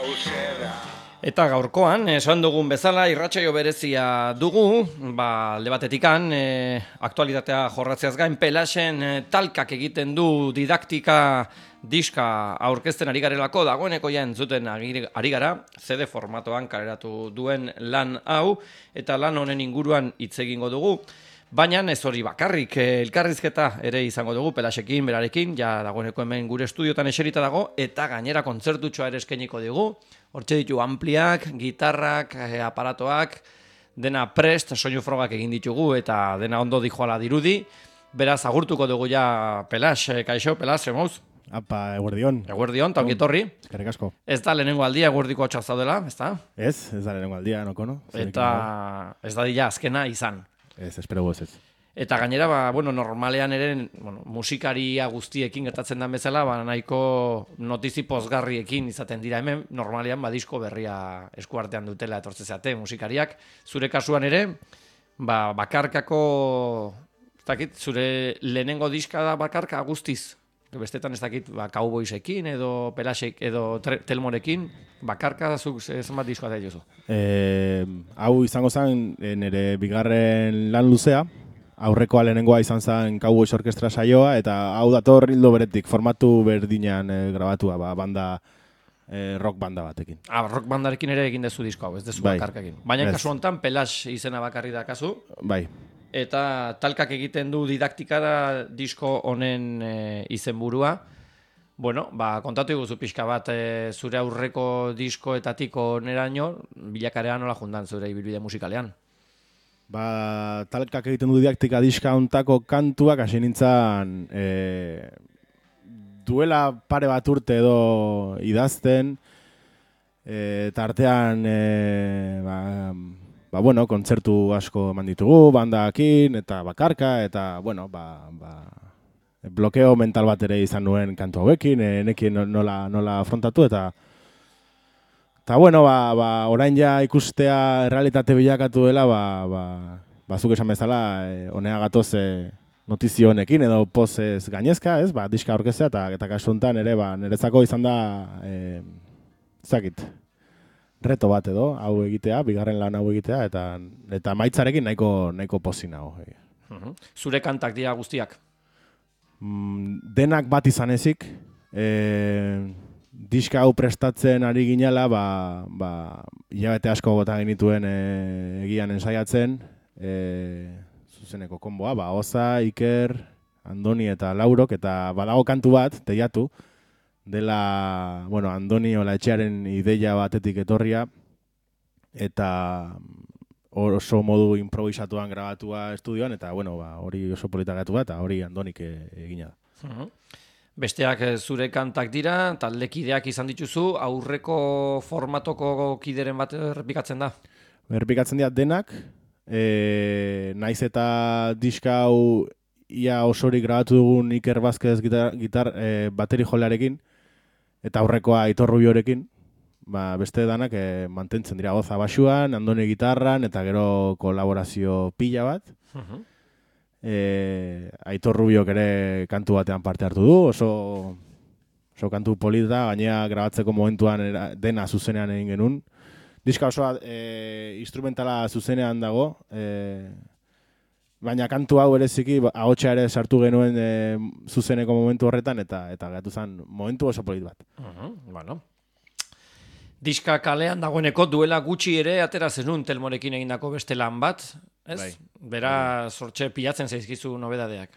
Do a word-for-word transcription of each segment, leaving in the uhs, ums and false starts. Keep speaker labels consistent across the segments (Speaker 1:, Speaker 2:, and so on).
Speaker 1: Eta gaurkoan, esan dugun bezala, irratsaio berezia dugu, ba, alde batetikan, e, aktualitatea jorratzeaz gain, Pelasen e, talkak egiten du didaktika diska aurkezten ari garelako, dagoeneko ja entzuten ari gara, C D formatoan kaleratu duen lan hau, eta lan honen inguruan hitz egingo dugu. Baina ez hori bakarrik, elkarrizketa ere izango dugu, Pelasekin, berarekin, ja dagoeneko hemen gure estudiotan eserita dago, eta gainera kontzertutxoa ere eskainiko digu. Hortxe ditu ampliak, gitarrak, aparatoak, dena prest, soinu frogak egin ditugu, eta dena ondo dijoala dirudi. Beraz, agurtuko dugu ja Pelas, kaixo, Pelas, emoz?
Speaker 2: Apa, eguerdion.
Speaker 1: Eguerdion, ta ongitorri.
Speaker 2: Eskerrik asko.
Speaker 1: Ez da lehenengo aldia eguerdiko hotxak zaudela, ez da?
Speaker 2: Ez, ez da lehenengo aldia, noko, no?
Speaker 1: Eta ez da dila azkena izan.
Speaker 2: Ez, espero ez ez.
Speaker 1: Eta gainera, ba, bueno, normalean ere, bueno, musikaria guztiekin gertatzen den bezala, ba, nahiko notizi pozgarriekin izaten dira hemen, normalean ba, disko berria eskuartean dutela etortze zeate musikariak. Zure kasuan ere, ba, bakarkako, ez dakit, zure lehenengo diska da bakarka guztiz. Bestetan ez dakit, ba, Cowboysekin edo Pelasek edo Telmorekin, bakarka zuk zenbat diskoa da jozu?
Speaker 2: E, hau izango zen nire bigarren lan luzea, aurrekoa lehenengoa izan zen Cowboys Orkestra saioa, eta hau dator hildo beretik, formatu berdinean e, grabatua, ba, banda, e, rock banda batekin.
Speaker 1: Ah, rock bandarekin ere egin dezu disko hau, ez dezu bai, bakarkakin. Baina yes. Kasu honetan Pelas izena bakarri da kasu.
Speaker 2: Bai.
Speaker 1: Eta talkak egiten du didaktika da disko honen e, izenburua. Bueno, ba, kontatu iguzu pixka bat e, zure aurreko diskoetatik oneraino, bilakarean nola jundan zure ibilbide musikalean.
Speaker 2: Ba, talkak egiten du didaktika diska hontako kantuak hasi nintzen e, duela pare bat urte edo idazten, e, tartean e, ba, ba, bueno, kontzertu asko eman ditugu, bandakin eta bakarka, eta bueno, ba, ba, blokeo mental bat ere izan nuen kantu hauekin, e, nekin nola, nola afrontatu, eta Eta, bueno, ba, ba, orain ja ikustea realitate bilakatu dela, ba, ba, bazuk esan bezala, e, honea gatoz e, notizio honekin edo pozez gainezka, ez, ba, diska aurkeztea, eta, eta kasu honetan ere, ba, niretzako izan da, e, zakit, reto bat edo, hau egitea, bigarren lan hau egitea, eta, eta maitzarekin nahiko, nahiko pozi nago.
Speaker 1: Uh-huh. Zure kantak dira guztiak?
Speaker 2: Mm, denak bat izan ezik, e, diska hau prestatzen ari ginela, ba, ba, hilabete asko gota genituen e, egian ensaiatzen, e, zuzeneko konboa, ba, Oza, Iker, Andoni eta Laurok, eta badago kantu bat, teiatu, dela, bueno, Andoni Olaetxearen ideia batetik etorria, eta oso modu improvisatuan grabatua estudioan, eta, bueno, ba, hori oso polita gatu bat, eta hori Andonik e, egina da.
Speaker 1: Uh-huh. Besteak zure kantak dira, taldekideak izan dituzu, aurreko formatoko kideren bat errepikatzen da?
Speaker 2: Errepikatzen dira denak, e, naiz eta diska hau ia osorik grabatu dugun Iker Vázquez gitar, gitar e, bateri jolearekin, eta aurrekoa Aitor Rubiorekin, ba, beste danak e, mantentzen dira Oza basuan, Andoni gitarran, eta gero kolaborazio pila bat. Uh-huh. E, Aitor Rubiok ere kantu batean parte hartu du, oso, oso kantu polita, gainea grabatzeko momentuan era, dena zuzenean egin genuen. Diska osoa e, instrumentala zuzenean dago, e, baina kantu hau bereziki ahotsa ere sartu genuen e, zuzeneko momentu horretan, eta eta gatu zen momentu oso polit bat.
Speaker 1: Uh-huh, bueno. Diska kalean dagoeneko duela gutxi ere atera zenun Telmorekin egindako beste lan bat, ez?
Speaker 2: Bai.
Speaker 1: Bera sortxe pilatzen zaizkizu nobedadeak.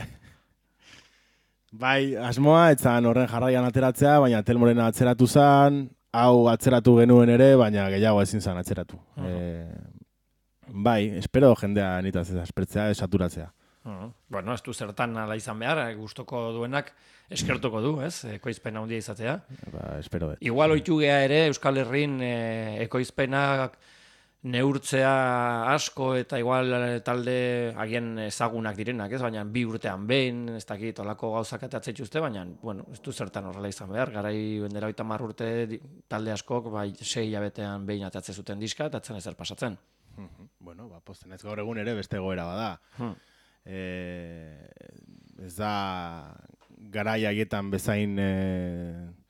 Speaker 2: Bai, asmoa, etzan horren jarraian ateratzea, baina Telmoren atzeratu zen, hau atzeratu genuen ere, baina gehiago ezin zen atzeratu. Uh-huh. e, bai, espero jendea nitaz ez aspertzea, esaturatzea.
Speaker 1: Uh-huh. Bueno, ez du zertan ala izan behar, gustoko duenak eskertuko du, ez? Ekoizpen handia izatea.
Speaker 2: Ba, espero dut.
Speaker 1: Igual ohitu gea ere Euskal Herrin e, ekoizpenak neurtzea asko eta igual talde agian ezagunak direnak, ez? Baina bi urtean behin, ez dakit, olako gauzak ateatzen dituzte, baina, bueno, ez du zertan horrela izan behar. Garai bendera hogeita hamar urte talde askok, bai, sei hilabetean behin ateatzen zuten diska, eta atzen ezer pasatzen.
Speaker 2: Bueno, ba, posten ez gaur egun ere beste goera bada. Hmm. E, ez da garai haietan bezain e,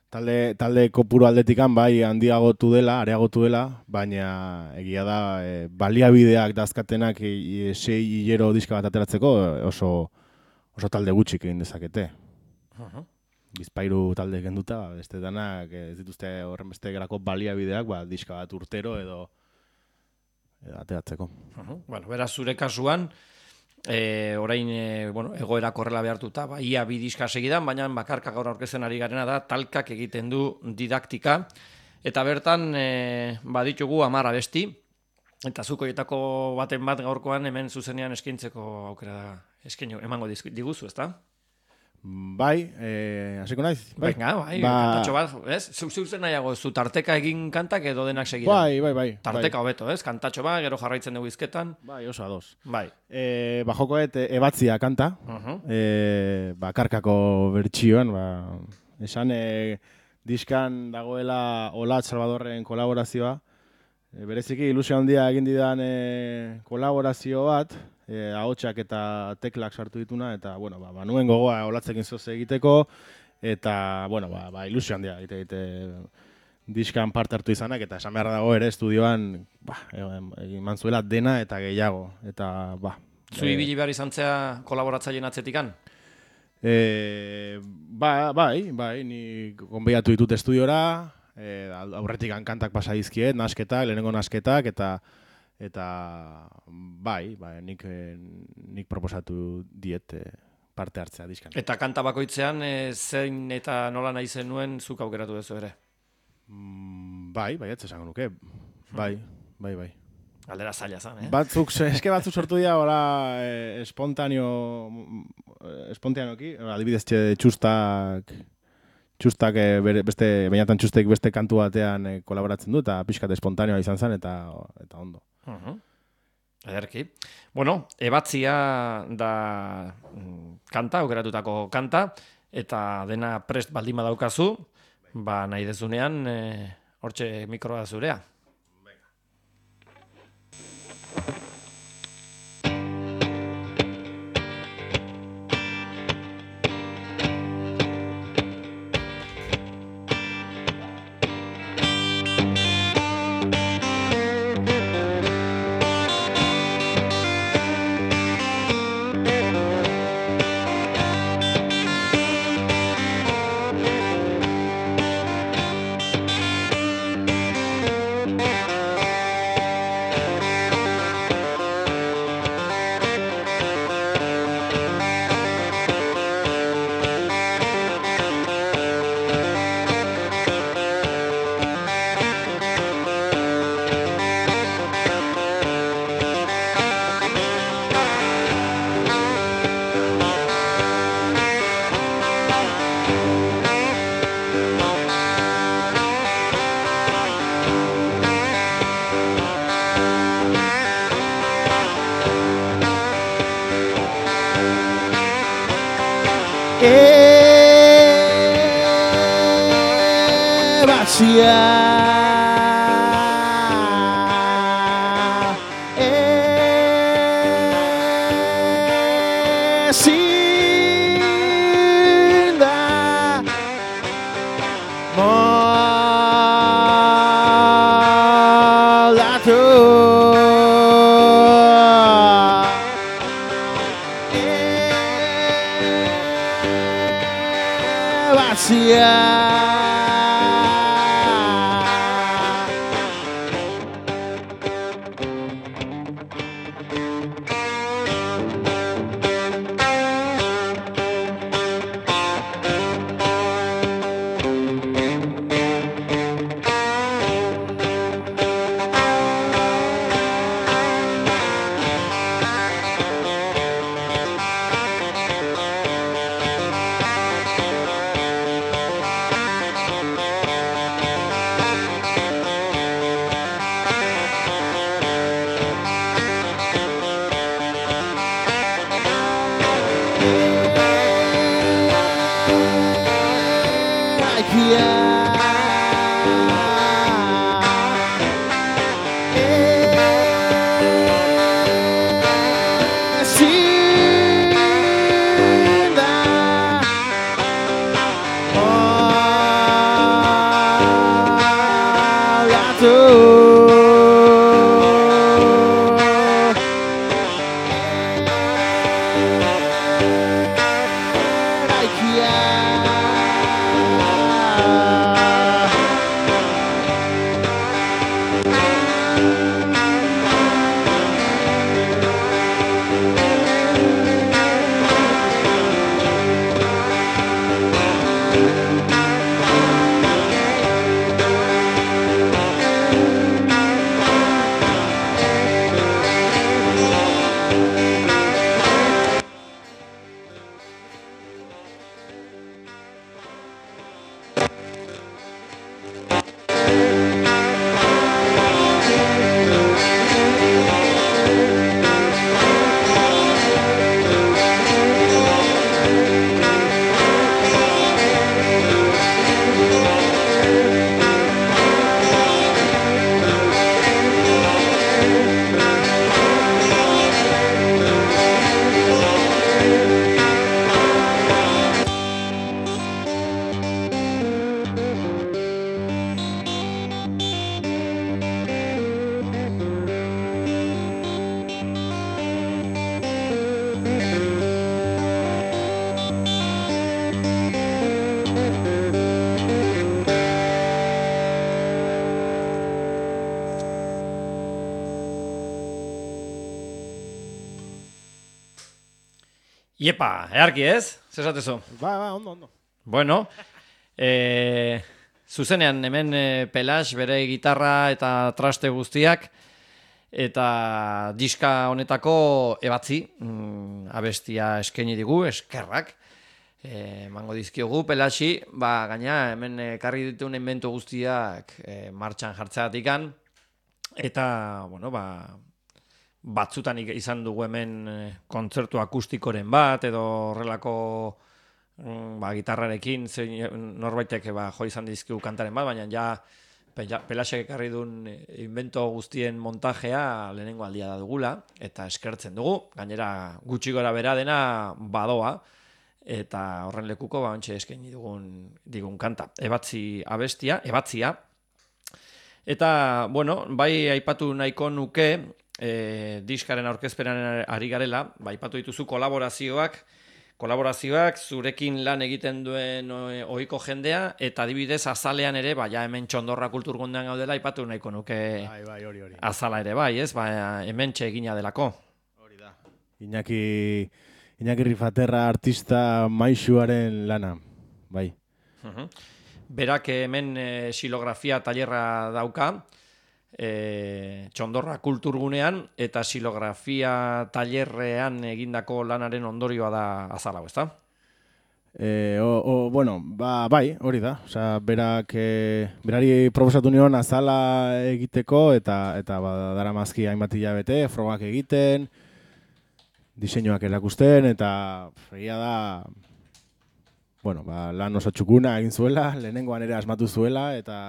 Speaker 2: talde, talde kopuru aldetikan bai handiagotu dela, areagotu dela, baina egia da e, baliabideak dazkatenak e, e, sei hilero diska bat ateratzeko oso, oso talde gutxik egin dezakete.
Speaker 1: Uh-huh.
Speaker 2: Bizpairu talde kenduta, beste danak ez dituzte horren beste gerako baliabideak, ba, diska bat urtero edo, edo ateratzeko.
Speaker 1: Uh-huh. Bueno, beraz, zure kasuan, e, orain e, bueno, egoera korrela behartuta, ba, ia bi diska segidan, baina bakarka gaur aurkezen ari garena da, talkak egiten du didaktika, eta bertan e, baditugu hamar abesti, eta zuk horietako baten bat gaurkoan hemen zuzenean eskaintzeko aukera eskaino emango diguzu, ezta?
Speaker 2: Bai, eh, hasiko naiz.
Speaker 1: Bai, Venga, bai, ba... kantatxo bat, ez? Zeu zen nahiago, zu tarteka egin kantak edo denak segidan?
Speaker 2: Bai, bai, bai.
Speaker 1: Tarteka
Speaker 2: bai.
Speaker 1: hobeto, ez? Kantatxo bat, gero jarraitzen dugu izketan.
Speaker 2: Bai, oso ados.
Speaker 1: Bai.
Speaker 2: Eh, ba, jokoet ebatzia kanta,
Speaker 1: Uh-huh.
Speaker 2: eh, ba, karkako bertsioan, ba, esan eh, diskan dagoela Olat Salvadorren kolaborazioa, e, bereziki ilusio handia egin didan e, kolaborazio bat, e, ahotsak eta teklak sartu dituna, eta, bueno, ba, ba nuen gogoa Olatzekin zoz egiteko, eta, bueno, ba, ba ilusio handia egite, egite diskan parte hartu izanak, eta esan behar dago ere estudioan, ba, egin mantzuela dena eta gehiago, eta, ba.
Speaker 1: Zu ibili behar izan zea kolaboratzaileen atzetikan?
Speaker 2: E, ba, bai, bai, ni gonbeiatu ditut estudiora, e, aurretik kantak pasa dizkiet, nasketak, lehenengo nasketak, eta eta bai, bai nik, nik proposatu diet parte hartzea diskan.
Speaker 1: Eta kanta bakoitzean e, zein eta nola nahi zenuen zuk aukeratu duzu ere?
Speaker 2: Mm, bai, bai, ez esango nuke, bai, bai, bai.
Speaker 1: Galdera zaila zan, eh?
Speaker 2: Batzuk, eske batzuk sortu dira, hola, eh, espontaneo, espontaneoki, adibidez txustak, txustak eh, beste, bainatan txustek beste kantu batean eh, kolaboratzen du, eta pixkat espontaneoa izan zen, eta, eta ondo.
Speaker 1: Uh-huh. Ederki. Bueno, ebatzia da kanta, aukeratutako kanta, eta dena prest baldin badaukazu, ba nahi dezunean, eh, hortxe mikroa zurea. Iepa, earki ez? Zesatezu?
Speaker 2: Ba, ba, ondo, ondo.
Speaker 1: Bueno, e, zuzenean hemen e, Pelax bere gitarra eta traste guztiak, eta diska honetako ebatzi, mm, abestia eskaini digu, eskerrak, e, mango dizkiogu Pelaxi, ba, gaina hemen ekarri dituen inventu guztiak e, martxan jartzeatikan, eta, bueno, ba, batzutan izan dugu hemen kontzertu akustikoren bat, edo horrelako ba, gitarrarekin, norbaitek ba, jo izan dizkigu kantaren bat, baina ja Pelaxek ekarri duen invento guztien montajea lehenengo aldia da dugula, eta eskertzen dugu, gainera gutxi gora bera dena badoa, eta horren lekuko ba, ontsa eskaini dugun digun kanta. Ebatzi abestia, ebatzia, eta, bueno, bai aipatu nahiko nuke, E, diskaren aurkezpenan ari garela, ba, ipatu dituzu kolaborazioak, kolaborazioak zurekin lan egiten duen ohiko jendea, eta adibidez azalean ere, ba, ja hemen Txondorra Kulturgundean gaudela, ipatu nahiko nuke
Speaker 2: bai, bai, hori, hori.
Speaker 1: Azala ere bai, ez? Ba, hemen egina delako.
Speaker 2: Hori da. Iñaki, Iñaki Rifaterra artista maixuaren lana, bai.
Speaker 1: Uh-huh. Berak hemen e, xilografia tailerra dauka, E, Txondorra Kulturgunean, eta xilografia tailerrean egindako lanaren ondorioa da Azala, ezta?
Speaker 2: E, o, o, bueno, ba, bai, hori da. Osea, berak e, berari proposatu nion Azala egiteko, eta eta ba, daramazki hainbat hilabete, frogak egiten, diseinuak erakusten, eta egia da, bueno, ba, lan oso txukuna egin zuela, lehenengoan ere asmatu zuela, eta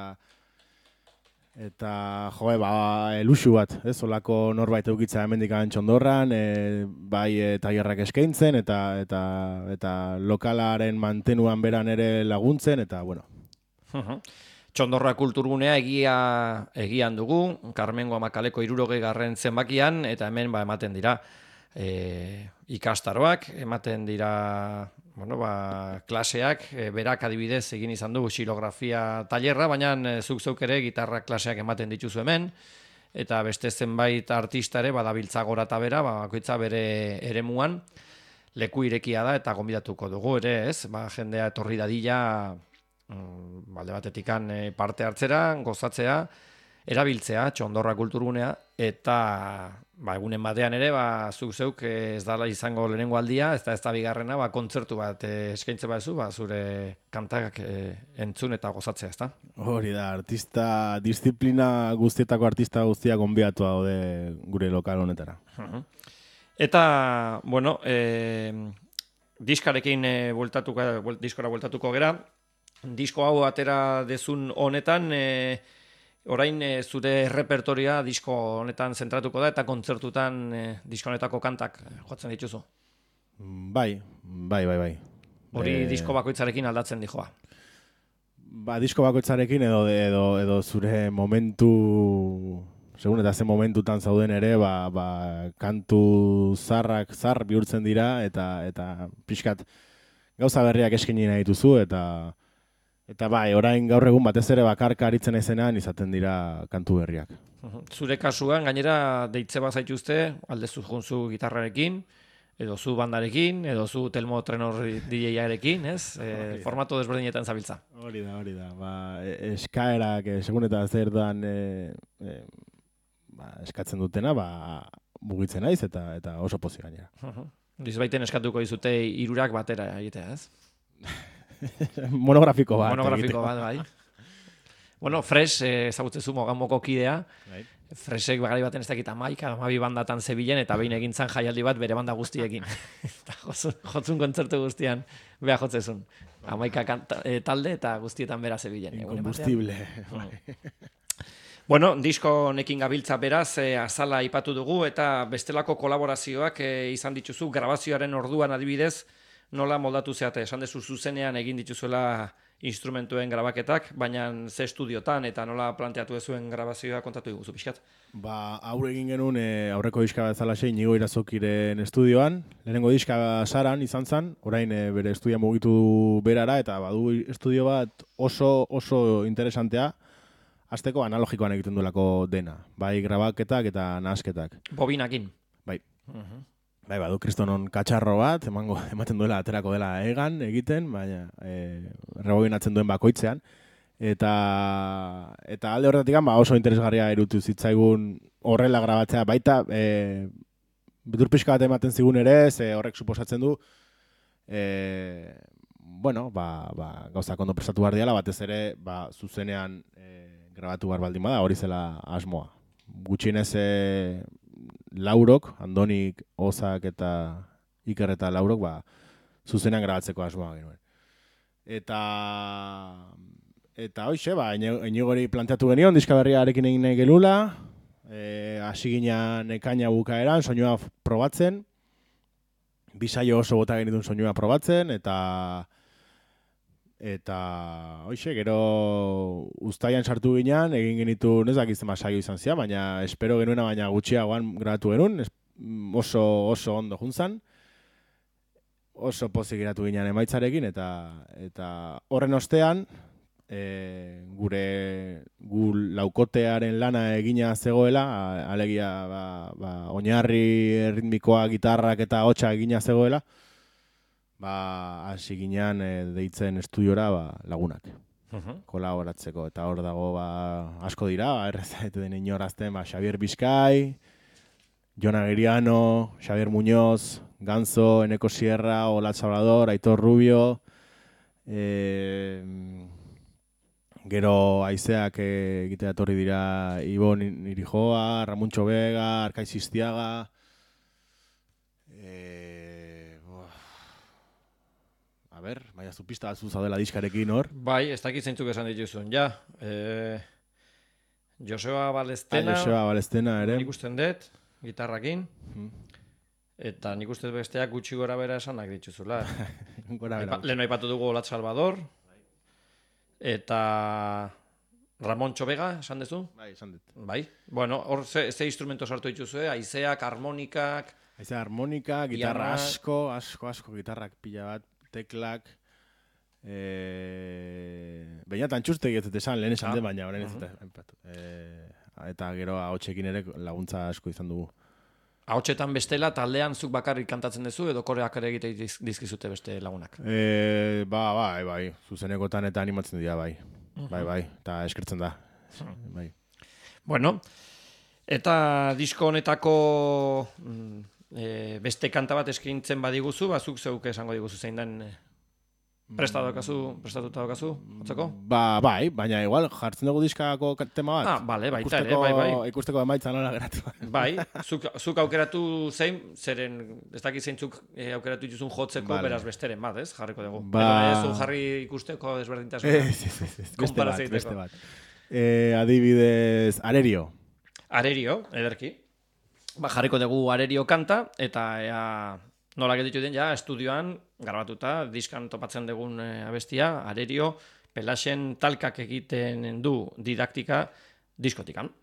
Speaker 2: Eta, joe, ba, eluxu bat, ez, olako norbait eukitza hemendikan Txondorran, e, bai e, tailerrak eskaintzen, eta, eta, eta lokalaren mantenuan beran ere laguntzen, eta, bueno.
Speaker 1: Txondorra Kulturgunea egia egian dugu, Karmengo Amakaleko hirurogei garren zenbakian, eta hemen ba, ematen dira e, ikastaroak, ematen dira bueno, ba, klaseak, e, berak adibidez egin izan du xilografia tailerra, baina e, zuk zeuk ere gitarra klaseak ematen dituzu hemen, eta beste zenbait artistare badabiltza gora eta bera, ba, bakoitza bere eremuan, leku irekia da eta gonbidatuko dugu ere, ez? Ba, jendea etorri dadila mm, balde batetikan e, parte hartzera, gozatzea, erabiltzea, Txondorra Kulturgunea, eta ba, egunen batean ere, ba, zuk zeuk ez dala izango lehenengo aldia, ez da ez da bigarrena, ba, kontzertu bat e, eskaintze baduzu, ba, zure kantak e, entzun eta gozatzea, ez da?
Speaker 2: Hori da, artista, disiplina guztietako artista guztiak gonbidatu daude gure lokal honetara.
Speaker 1: Uh-huh. Eta, bueno, e, diskarekin e, bueltatuko, buelt, diskora bueltatuko gera, disko hau atera dezun honetan, e, orain e, zure repertoria disko honetan zentratuko da, eta kontzertutan e, disko honetako kantak jotzen dituzu.
Speaker 2: Bai, bai, bai, bai.
Speaker 1: Hori
Speaker 2: E...
Speaker 1: disko bakoitzarekin aldatzen dijoa.
Speaker 2: ba, disko bakoitzarekin edo, edo, edo zure momentu, segun eta ze momentutan zauden ere, ba, ba, kantu zarrak zar bihurtzen dira, eta eta pixkat gauza berriak eskaini nahi dituzu, eta eta bai, orain gaur egun batez ere bakarka aritzen ezenan izaten dira kantu berriak.
Speaker 1: Zure kasuan, gainera, deitze bat zaituzte, aldezu junzu gitarrarekin, edo zu bandarekin, edo zu Telmo Trenor D J-arekin, ez? E, formato desberdinetan zabiltza.
Speaker 2: Hori da, hori da. Ba, eskaerak, e, segun eta zer dan e, e, ba, eskatzen dutena, ba, mugitzen naiz eta eta oso pozik gainera.
Speaker 1: Uh-huh. Dizbaiten eskatuko dizute hirurak batera egitea, ez?
Speaker 2: Monografiko bat.
Speaker 1: Monografiko bat, bai. Bueno, Fresh, eh, ezagutzezu mogamoko kidea. Right. Freshek bagari baten ez dakit amaika, amabi bandatan zebilen, eta behin egintzan jaialdi bat bere banda guztiekin. Eta jotzun kontzertu guztian, beha jotzezun. Amaika kanta, e, talde eta guztietan bera zebilen.
Speaker 2: Inkombustible.
Speaker 1: Bueno, disko honekin gabiltza beraz, e, azala aipatu dugu, eta bestelako kolaborazioak e, izan dituzu, grabazioaren orduan adibidez, nola moldatu zeate, esan dezu zuzenean egin dituzuela instrumentuen grabaketak, baina ze estudiotan eta nola planteatu zuen grabazioa kontatu diguzu pixkat?
Speaker 2: Ba, aurre egin genuen e, aurreko diska bezalaxe Inigo Irazokiren estudioan, lehenengo diska Saran izan zen, orain e, bere estudia mugitu berara, eta badu estudio bat oso oso interesantea, hasteko analogikoan egiten duelako dena, bai grabaketak eta nahasketak.
Speaker 1: Bobinakin?
Speaker 2: Bai. Uh-huh. Bai, badu kristonon katxarro bat, emango, ematen duela aterako dela egan egiten, baina e, rebobinatzen duen bakoitzean. Eta, eta alde horretatik ba, oso interesgarria erutu zitzaigun horrela grabatzea. Baita, e, betur pixka bat ematen zigun ere, ze horrek suposatzen du, e, bueno, ba, ba, gauza kondo prestatu behar diala, batez ere ba, zuzenean e, grabatu behar baldin bada, hori zela asmoa. Gutxienez e, Laurok, Andonik, Ozak eta Iker eta Laurok, ba, zuzenean grabatzeko asmoa genuen. Eta, eta hoxe, ba, Inigori planteatu genion, diska berriarekin egin nahi gelula, e, hasi ginean ekaina bukaeran, soinua probatzen, bisaio oso bota genitun soinua probatzen, eta eta hoxe, gero uztaian sartu ginean, egin genitu, ez dakizten saio izan zian, baina espero genuena, baina gutxiagoan grabatu genuen, oso oso ondo juntzan, oso pozik geratu ginean emaitzarekin, eta eta horren ostean, e, gure gu laukotearen lana egina zegoela, alegia ba, ba, oinarri ritmikoa, gitarrak eta hotsa egina zegoela, ba, hasi ginean e, deitzen estudiora ba, lagunak, uh-huh. kolaboratzeko, eta hor dago ba, asko dira, ba, errezaete den inorazten, ba, Xavier Bizkai, Jon Agiriano, Xavier Muñoz, Ganzo, Eneko Sierra, Olatz Salvador, Aitor Rubio, e, gero haizeak egitea etorri dira Ibon Irijoa, Ramuntxo Vega, Arkaiz Istiaga, a ber, baina zu pista batzu zaudela diskarekin hor.
Speaker 1: Bai, ez dakit zeintzuk esan dituzun, ja. E, Joseba Balestena.
Speaker 2: Ah, Joseba Balestena ere.
Speaker 1: Nik usten dut, gitarrakin. Hmm. Eta nik uste besteak gutxi gora bera esanak dituzula. Lehen aipatu dugu Olatz Salvador. Eta Ramon Txobega, esan duzu?
Speaker 2: Bai, esan dut.
Speaker 1: Bai. Bueno, hor ze, ze instrumento sartu dituzue, haizeak, harmonikak.
Speaker 2: Haizea harmonika, gitarra asko, asko, asko, gitarrak pila bat. Teklak, e... baina tantxustegi ez esan, lehen esan ah. den, baina orain ez uh-huh. e... eta gero ahotsekin ere laguntza asko izan dugu.
Speaker 1: Ahotsetan bestela, taldean zuk bakarrik kantatzen duzu, edo koreak ere egite dizkizute beste lagunak?
Speaker 2: E... Ba, bai, bai, zuzenekotan eta animatzen dira, bai. Uh-huh. Bai, bai, eta eskertzen da. Uh-huh. Bai.
Speaker 1: Bueno, eta disko honetako... E, beste kanta bat eskintzen badiguzu, bazuk zeuk esango diguzu zein den e, prestatuta prestatuta daukazu, hotzeko?
Speaker 2: Ba, bai, baina igual jartzen dugu diskako tema bat.
Speaker 1: Ah, bale, baita ere, bai, bai.
Speaker 2: Ikusteko emaitza nola geratu.
Speaker 1: Bai, zuk, zuk aukeratu zein, zeren, ez dakit zeintzuk e, aukeratu dituzun jotzeko, vale. Beraz besteren bat, ez? Jarriko dugu.
Speaker 2: Ba...
Speaker 1: Ez du jarri ikusteko desberdintasuna.
Speaker 2: Ez, ez, ez, ez. Beste bat, beste bat. E, adibidez, Arerio.
Speaker 1: Arerio, ederki. Ba, jarriko dugu Arerio kanta, eta ea, nola gelditu den ja, estudioan, grabatuta, diskan topatzen dugun e, abestia, Arerio, Pelaxen talkak egiten du didaktika diskotikan.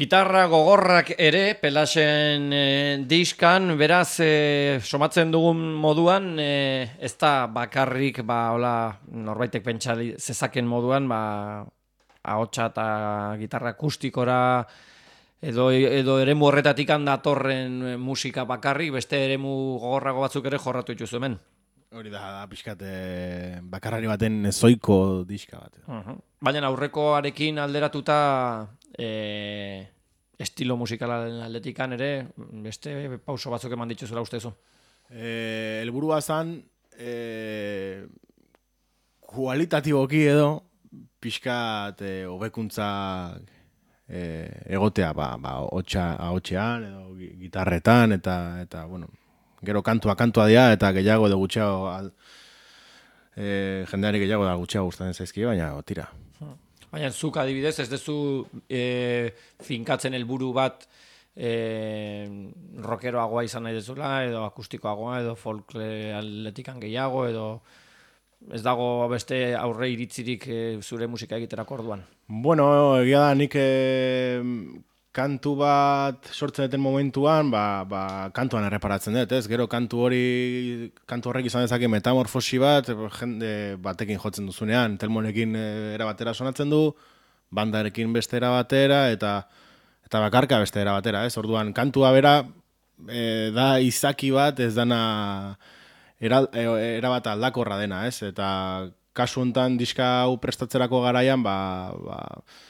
Speaker 1: Gitarra gogorrak ere, Pelasen e, diskan, beraz, e, somatzen dugun moduan, e, ez da bakarrik, ba, hola, norbaitek pentsali zezaken moduan, ba, ahotsa eta gitarra akustikora, edo, edo eremu horretatik datorren musika bakarrik, beste eremu gogorrago batzuk ere jorratu dituzu hemen.
Speaker 2: Hori da, da pixkat eh, bakarrari baten zoiko diska bat.
Speaker 1: Uh-huh. Baina aurrekoarekin alderatuta e, estilo musikalaren aldetikan ere, beste pauso batzuk eman dituzula ustezu.
Speaker 2: Eh, helburua zan, eh, kualitatiboki edo, pixkat eh, hobekuntza eh, egotea, ba, ba, ahotsean edo gitarretan, eta, eta bueno, gero kantua kantua dira, eta gehiago edo gutxiago, al, e, jendeari gehiago da gutxiago gustatzen zaizkie, baina tira.
Speaker 1: Baina zuk adibidez, ez dezu e, finkatzen helburu bat e, rockeroagoa izan nahi dezula, edo akustikoagoa, edo folk atletikan gehiago, edo ez dago beste aurre iritzirik e, zure musika egiterako orduan.
Speaker 2: Bueno, egia da nik e, kantu bat sortzen duten momentuan, ba, ba, kantuan erreparatzen dut, ez? Gero kantu hori, kantu horrek izan dezake metamorfosi bat, jende batekin jotzen duzunean, Telmonekin era batera sonatzen du, bandarekin beste era batera, eta eta bakarka beste era batera, ez? Orduan, kantua bera e, da izaki bat, ez dana era, era bat aldakorra dena, ez? Eta kasu hontan diska hau prestatzerako garaian, ba, ba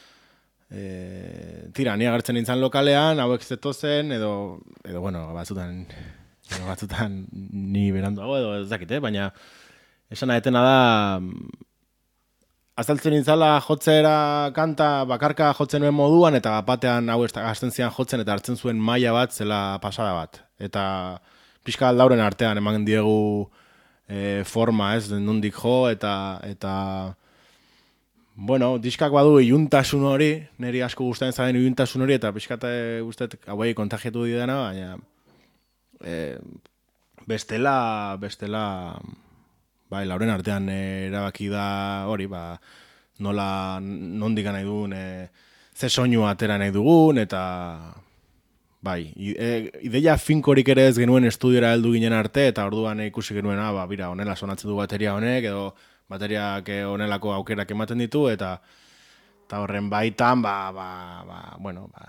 Speaker 2: E, tira, ni agertzen nintzen lokalean, hauek zetozen, edo, edo bueno, batzutan, edo batzutan ni beranduago, edo ez dakite, baina esan etena da, azaltzen nintzala jotzera kanta bakarka jotzen nuen moduan, eta batean hau hasten zian jotzen, eta hartzen zuen maila bat, zela pasada bat. Eta pixka aldauren artean eman diegu e, forma, ez, nondik jo, eta... eta bueno, diskak badu iluntasun hori, niri asko gustatzen zaren iluntasun hori, eta pixkate guztet hauei kontagiatu didana, baina e, bestela, bestela, bai, lauren artean erabaki da hori, ba, nola nondik nahi dugun, e, ze soinu atera nahi dugun, eta bai, e, ideia finkorik ere ez genuen estudiora heldu ginen arte, eta orduan ikusi genuen, ba, bira, honela sonatzen du bateria honek, edo bateriak honelako aukerak ematen ditu, eta eta horren baitan, ba, ba, ba, bueno, ba,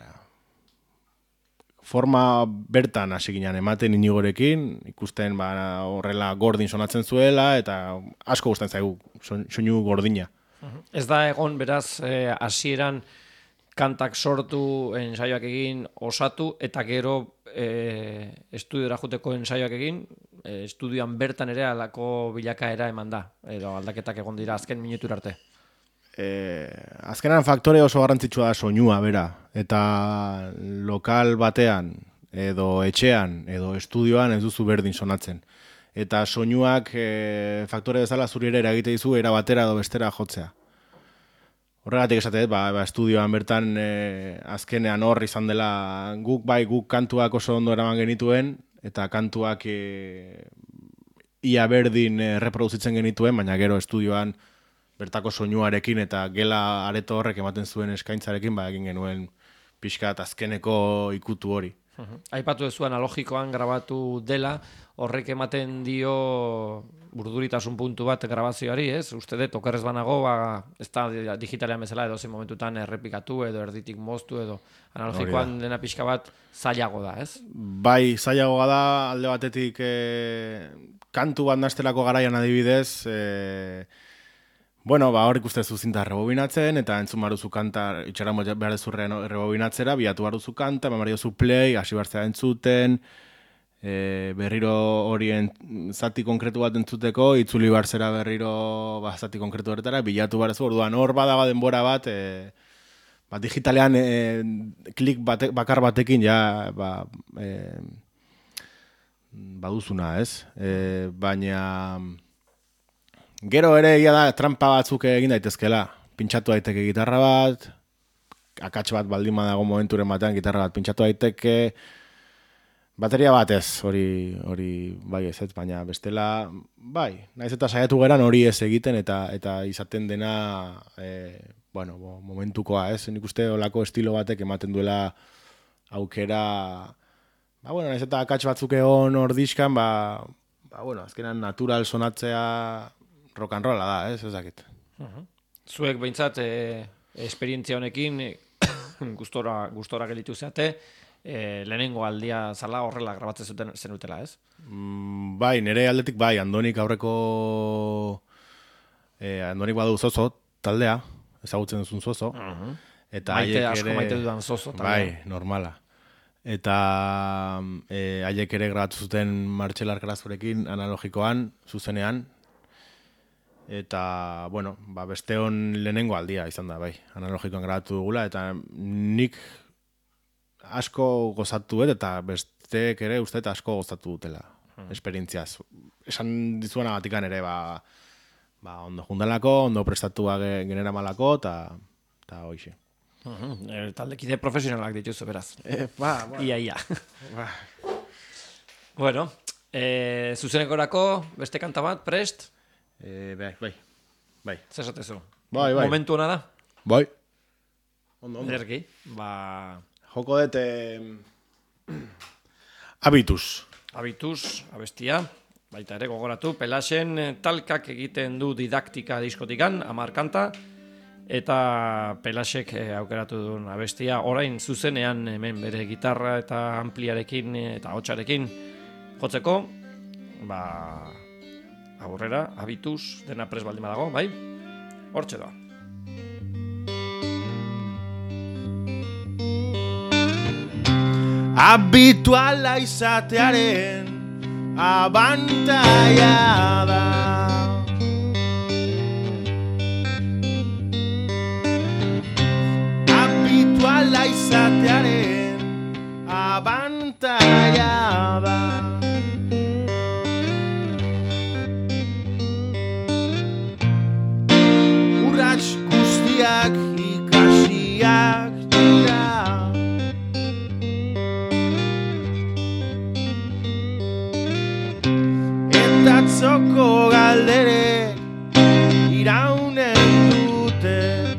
Speaker 2: forma bertan hasi ginen ematen Inigorekin, ikusten ba, horrela gordin sonatzen zuela, eta asko gustatzen zaigu soinu gordina.
Speaker 1: Ez da egon, beraz, hasieran kantak sortu, ensaioak egin, osatu, eta gero e, estudiora juteko ensaioak egin, e, estudioan bertan ere alako bilakaera eman da, edo aldaketak egon dira azken minutur arte.
Speaker 2: E, azkenan faktore oso garrantzitsua da soinua, bera, eta lokal batean, edo etxean, edo estudioan ez duzu berdin sonatzen. Eta soinuak e, faktore bezala zuri ere eragite dizu, era batera edo bestera jotzea. Horregatik esatet, ba, ba, estudioan bertan e, azkenean hor izan dela guk bai guk kantuak oso ondo eraman genituen, eta kantuak e, ia berdin e, reproduzitzen genituen, baina gero estudioan bertako soinuarekin eta gela areto horrek ematen zuen eskaintzarekin, ba, egin genuen pixkat azkeneko ikutu hori.
Speaker 1: Uh-huh. Aipatu duzu analogikoan grabatu dela, horrek ematen dio burduritasun puntu bat grabazioari, ez? Uste dut, okerrez banago, ba, ez da digitalean bezala edo zen momentutan errepikatu edo erditik moztu edo analogikoan dena pixka bat zailago da, ez?
Speaker 2: Bai, zailago da alde batetik e, kantu bat nastelako garaian adibidez, e, bueno, ba, hor ikustezu zinta rebobinatzen, eta entzun baruzu kanta, itxaran behar ezurrean rebobinatzera, bilatu baruzu kanta, mamari duzu play, hasi bartzea entzuten, e, berriro horien zati konkretu bat entzuteko, itzuli barzera berriro ba, zati konkretu horretara, bilatu barezu, orduan hor badaga denbora bat, e, ba, digitalean e, klik bate, bakar batekin, ja, ba, e, baduzuna, ez? E, baina... Gero ere egia da trampa batzuk egin daitezkela. Pintxatu daiteke gitarra bat, akats bat baldin badago momenturen batean gitarra bat pintxatu daiteke, bateria bat ez, hori, hori bai ez ez, baina bestela, bai, naiz eta saiatu geran hori ez egiten eta eta izaten dena e, bueno, bo, momentukoa, ez? Nik uste olako estilo batek ematen duela aukera, ba, bueno, naiz eta akats batzuk egon ordizkan, ba, ba, bueno, azkenan natural sonatzea rock and rolla da, ez? Ez dakit.
Speaker 1: Uh-huh. Zuek behintzat, e, esperientzia honekin, e, gustora, gustora gelitu zeate, e, lehenengo aldia zala horrela grabatzen zuten zenutela, ez?
Speaker 2: Mm, bai, nire aldetik bai, Andonik aurreko, e, Andonik badu Zozo taldea, ezagutzen duzun Zozo.
Speaker 1: Uh-huh.
Speaker 2: Eta
Speaker 1: maite
Speaker 2: haiek
Speaker 1: asko
Speaker 2: ere,
Speaker 1: maite dudan Zozo taldea.
Speaker 2: Bai, normala. Eta e, haiek ere grabatu zuten Martxel Arkarazurekin analogikoan, zuzenean. Eta, bueno, ba, besteon lehenengo aldia izan da, bai, analogikoan grabatu dugula, eta nik asko gozatu dut, eta besteek ere uste eta asko gozatu dutela, hmm. esperientziaz. Esan dizuena batikan ere, ba, ba, ondo jundalako, ondo prestatua genera malako, eta, eta hoxe.
Speaker 1: Uh-huh. E, taldekide profesionalak dituzu, beraz.
Speaker 2: E, ba, ba.
Speaker 1: Ia, ia. Ba. Bueno, e, zuzenekorako beste kanta bat, prest?
Speaker 2: E, bai, bai, bai.
Speaker 1: Zer esatezu?
Speaker 2: Bai, bai.
Speaker 1: Momentu hona da?
Speaker 2: Bai. Ondo, ondo.
Speaker 1: Ederki, ba...
Speaker 2: Joko dut... Eh... Habitus.
Speaker 1: Habitus, abestia. Baita ere gogoratu, Pelasen talkak egiten du didaktika diskotikan, hamar kanta. Eta Pelasek eh, aukeratu duen abestia, orain zuzenean hemen bere gitarra eta ampliarekin eta hotsarekin jotzeko, ba... aurrera, Habitus, dena pres baldin badago, bai? Hortxe da.
Speaker 2: Habituala izatearen abantaia da. Habituala izatearen abantaia da. Urrats guztiak ikasiak dira. Eta atzoko galdere iraunen dute.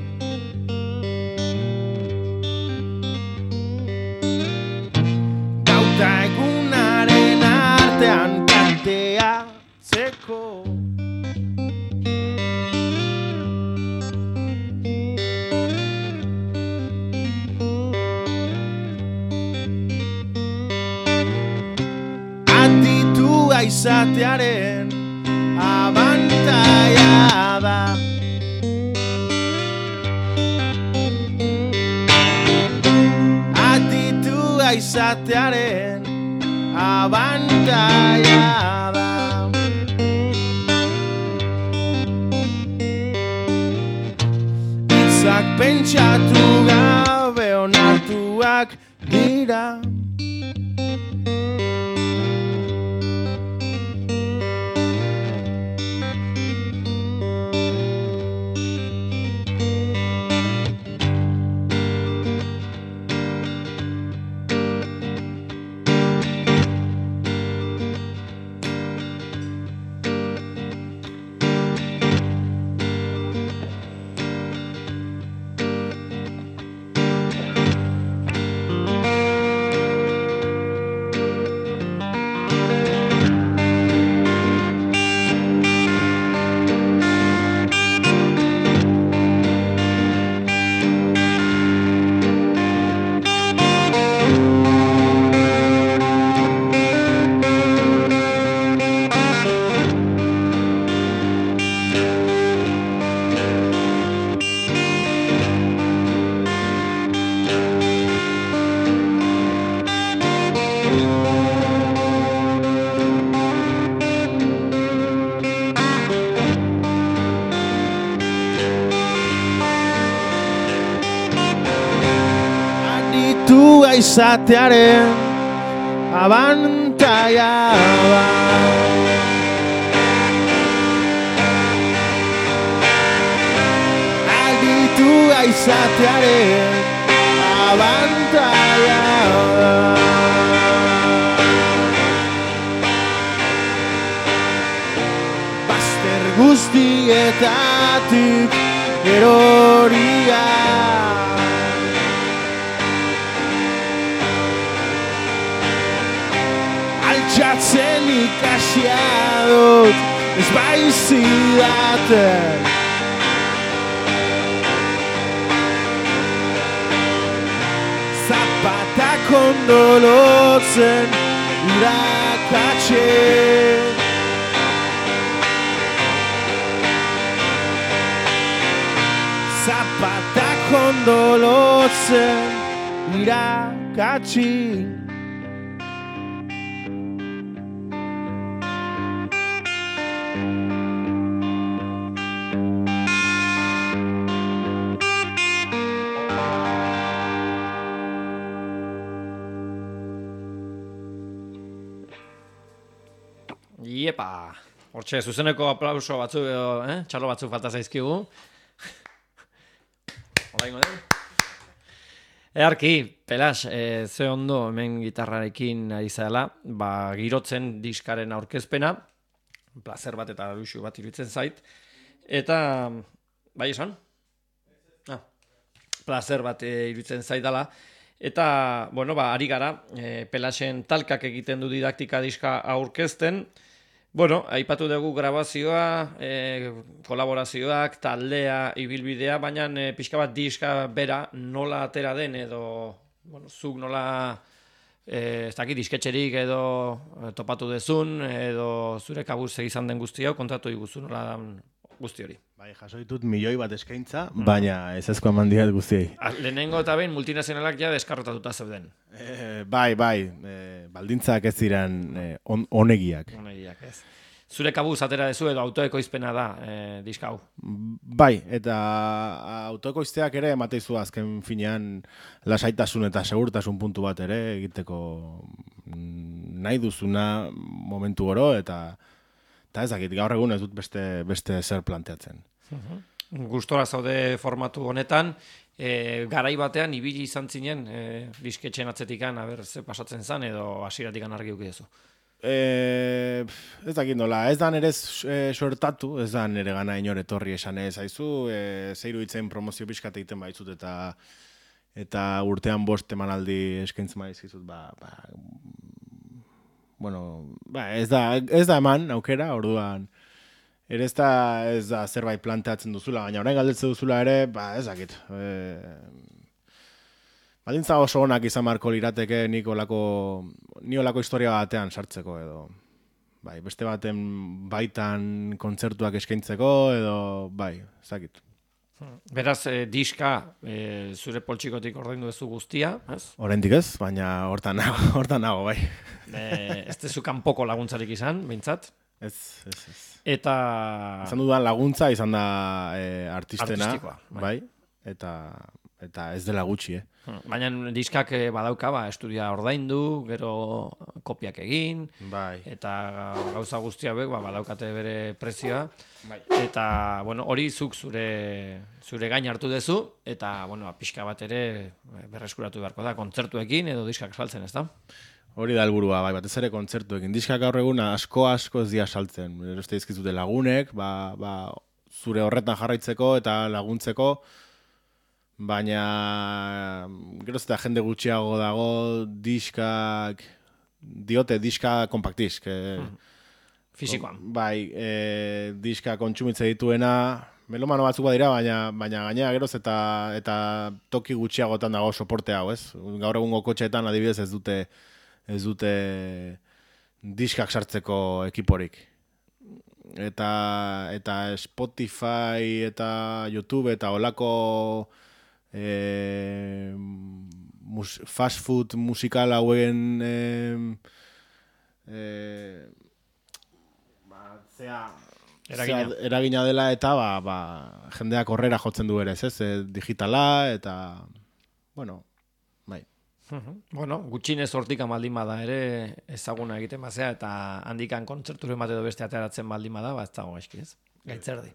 Speaker 2: Gauta egunaren artean kanteatzeko. Izatearen abantaia da. Atitua izatearen abantaia da. Itzak pentsatu gabe onartuak dira. Izatearen abantaia da. Aditua izatearen abantaia da. Bazter guztietatik eroria. Altxatzen ikasia dut, ez bai zidaten. Zapatak ondo lotzen irakatxe. Zapatak ondo lotzen irakatsi.
Speaker 1: Iepa, hortxe, zuzeneko aplauso batzuk, eh? Txalo batzuk falta zaizkigu. Hola ingo den. Earki, Pelas, e, ze ondo hemen gitarrarekin ari zela, ba, girotzen diskaren aurkezpena, placer bat eta luxu bat iruditzen zait, eta, bai esan? Ah, placer bat e, iruditzen zaidala, eta, bueno, ba, ari gara, e, Pelasen talkak egiten du didaktika diska aurkezten. Bueno, aipatu dugu grabazioa, e, kolaborazioak, taldea, ibilbidea, baina e, pixka bat diska bera nola atera den edo, bueno, zuk nola, e, ez dakit, disketxerik edo e, topatu dezun, edo zure kabuz izan den guzti hau, kontatu iguzu nola dan guzti hori.
Speaker 2: Bai, jaso ditut milioi bat eskaintza, mm. baina ez ezko eman diat guztiei.
Speaker 1: Lehenengo eta behin multinazionalak ja deskarrotatuta zeuden.
Speaker 2: E, bai, bai, e, baldintzak ez ziren e, on, onegiak.
Speaker 1: Onegiak, ez. Zure kabuz atera dezu edo autoekoizpena da e, diska hau?
Speaker 2: Bai, eta autoekoizteak ere emateizu azken finean lasaitasun eta segurtasun puntu bat ere egiteko nahi duzuna momentu oro, eta eta ezakit, gaur egun ez dut beste, beste zer planteatzen.
Speaker 1: Uh-huh. Gustora zaude formatu honetan, e, garai batean ibili izan zinen e, disketxen atzetikan, aber ze pasatzen zen edo hasieratikan argi ukidezu?
Speaker 2: E, ez dakit nola, ez da nire e, suertatu, ez da nire gana inor etorri esan ez haizu, e, zeiru itzen promozio pixkat egiten baitzut eta eta urtean bost emanaldi eskaintzen baizkizut, ba, ba, bueno, ba, ez da, ez da eman aukera, orduan, ere ez da, ez da zerbait planteatzen duzula, baina orain galdetzen duzula ere, ba, ez dakit. E, baldintza oso onak izan marko lirateke nik olako, ni olako historia batean sartzeko edo, bai, beste baten baitan kontzertuak eskaintzeko edo, bai, ez dakit.
Speaker 1: Beraz, e, diska e, zure poltsikotik ordaindu duzu guztia, ez?
Speaker 2: Oraindik ez, baina hortan nago, hortan nago, bai.
Speaker 1: E, ez dezu kanpoko laguntzarik izan, behintzat?
Speaker 2: Ez, ez, ez.
Speaker 1: Eta...
Speaker 2: Izan dudan laguntza izan da e, artistena,
Speaker 1: artistikoa, bai.
Speaker 2: bai, eta, eta ez dela gutxi, eh?
Speaker 1: Baina diskak badauka, ba, estudia ordaindu, gero kopiak egin,
Speaker 2: bai.
Speaker 1: eta gauza guzti hauek ba, badaukate bere prezioa. Bai. Eta, bueno, hori zuk zure, zure gain hartu dezu, eta, bueno, pixka bat ere berreskuratu beharko da, kontzertuekin edo diskak saltzen, ez da?
Speaker 2: Hori da helburua, bai, batez ere kontzertuekin. Diskak gaur egun asko asko ez dira saltzen. Eroste dizkizute lagunek, ba, ba, zure horretan jarraitzeko eta laguntzeko, baina gero eta jende gutxiago dago diskak, diote diska kompaktisk. E,
Speaker 1: Fisikoan.
Speaker 2: Bai, e, diska kontsumitze dituena, melomano batzuk badira, baina, baina gainera geroz eta, eta toki gutxiagotan dago soporte hau, ez? Gaur egungo kotxeetan adibidez ez dute ez dute diskak sartzeko ekiporik. Eta, eta Spotify eta YouTube eta olako e, mus, fast food musikal hauen e, e, ba, zea,
Speaker 1: eragina.
Speaker 2: Zea, eragina dela eta ba, ba, jendeak horrera jotzen du ere, ez? E, digitala eta, bueno, bai.
Speaker 1: Bueno, gutxinez hortik baldin bada ere ezaguna egiten bazea eta handikan kontzerturen bat edo beste ateratzen baldin bada, ba ez dago gaizki, ez? Gaitzerdi.